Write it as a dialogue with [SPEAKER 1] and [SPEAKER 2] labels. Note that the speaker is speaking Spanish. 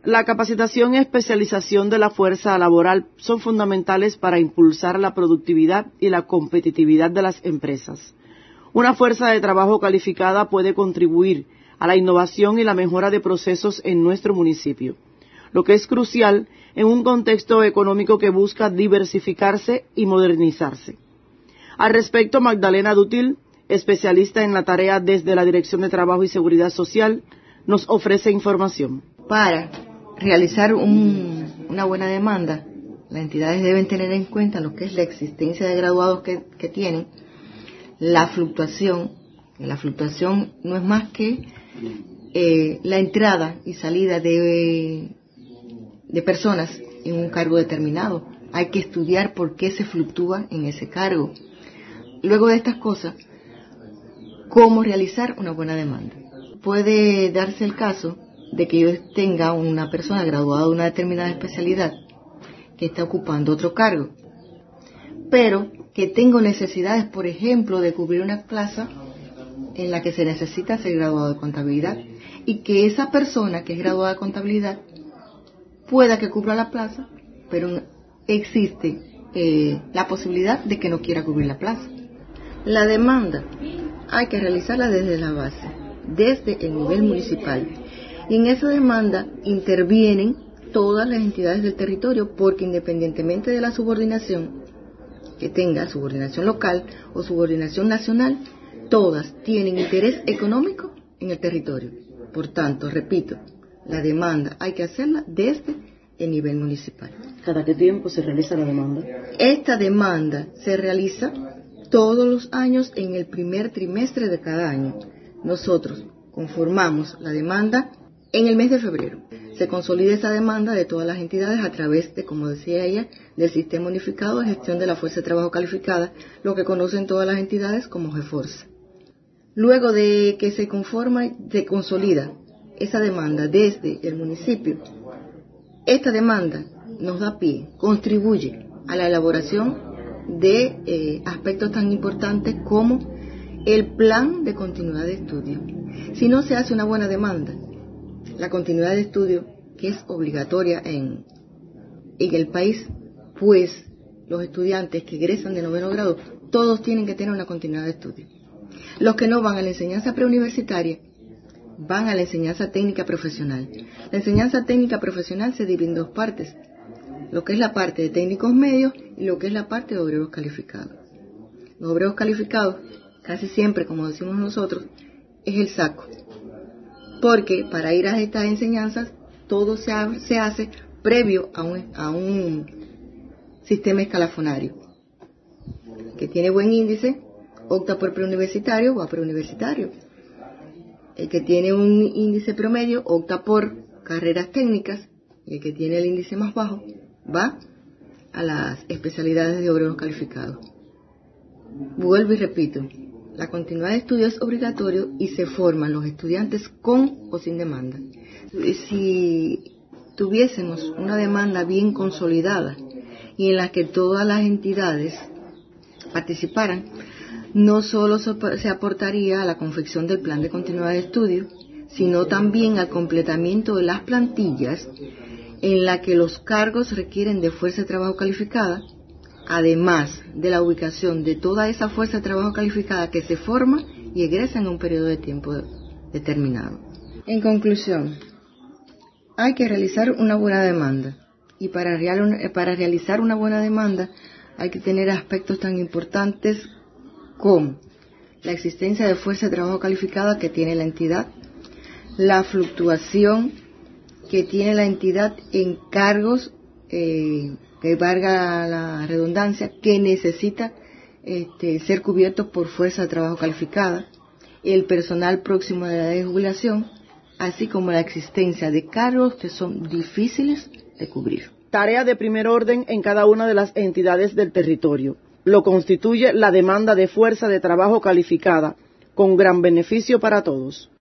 [SPEAKER 1] La capacitación y especialización de la fuerza laboral son fundamentales para impulsar la productividad y la competitividad de las empresas. Una fuerza de trabajo calificada puede contribuir a la innovación y la mejora de procesos en nuestro municipio, lo que es crucial en un contexto económico que busca diversificarse y modernizarse. Al respecto, Magdalena Dútil, especialista en la tarea desde la Dirección de Trabajo y Seguridad Social, nos ofrece información.
[SPEAKER 2] Para realizar una buena demanda, las entidades deben tener en cuenta lo que es la existencia de graduados que tienen, la fluctuación. La fluctuación no es más que la entrada y salida de personas en un cargo determinado. Hay que estudiar por qué se fluctúa en ese cargo. Luego de estas cosas, ¿cómo realizar una buena demanda? Puede darse el caso de que yo tenga una persona graduada de una determinada especialidad que está ocupando otro cargo, pero que tengo necesidades, por ejemplo, de cubrir una plaza en la que se necesita ser graduado de contabilidad, y que esa persona que es graduada de contabilidad pueda que cubra la plaza, pero existe la posibilidad de que no quiera cubrir la plaza. La demanda hay que realizarla desde la base, desde el nivel municipal, y en esa demanda intervienen todas las entidades del territorio, porque independientemente de la subordinación que tenga, subordinación local o subordinación nacional, todas tienen interés económico en el territorio. Por tanto, repito, la demanda hay que hacerla desde el nivel municipal.
[SPEAKER 1] ¿Cada qué tiempo se realiza la demanda?
[SPEAKER 2] Esta demanda se realiza todos los años en el primer trimestre de cada año. Nosotros conformamos la demanda en el mes de febrero. Se consolida esa demanda de todas las entidades a través de, como decía ella, del Sistema Unificado de Gestión de la Fuerza de Trabajo Calificada, lo que conocen todas las entidades como GEFORSA. Luego de que se conforma y se consolida esa demanda desde el municipio, esta demanda nos da pie, contribuye a la elaboración de aspectos tan importantes como el plan de continuidad de estudio. Si no se hace una buena demanda, la continuidad de estudio, que es obligatoria en el país, pues los estudiantes que egresan de 9º grado, todos tienen que tener una continuidad de estudio. Los que no van a la enseñanza preuniversitaria, van a la enseñanza técnica profesional. La enseñanza técnica profesional se divide en dos partes, lo que es la parte de técnicos medios y lo que es la parte de obreros calificados. Los obreros calificados, casi siempre, como decimos nosotros, es el saco, porque para ir a estas enseñanzas todo se hace previo a un sistema escalafonario. El que tiene buen índice opta por preuniversitario o a preuniversitario. El que tiene un índice promedio opta por carreras técnicas, y el que tiene el índice más bajo va a las especialidades de obreros calificados. Vuelvo y repito, la continuidad de estudio es obligatorio y se forman los estudiantes con o sin demanda. Si tuviésemos una demanda bien consolidada y en la que todas las entidades participaran, no solo se aportaría a la confección del plan de continuidad de estudio, sino también al completamiento de las plantillas en la que los cargos requieren de fuerza de trabajo calificada, además de la ubicación de toda esa fuerza de trabajo calificada que se forma y egresa en un periodo de tiempo determinado. En conclusión, hay que realizar una buena demanda, y para realizar una buena demanda hay que tener aspectos tan importantes como la existencia de fuerza de trabajo calificada que tiene la entidad, la fluctuación que tiene la entidad en cargos, que valga la redundancia, que necesita ser cubiertos por fuerza de trabajo calificada, el personal próximo de la edad de jubilación, así como la existencia de cargos que son difíciles de cubrir.
[SPEAKER 1] Tarea de primer orden en cada una de las entidades del territorio. Lo constituye la demanda de fuerza de trabajo calificada, con gran beneficio para todos.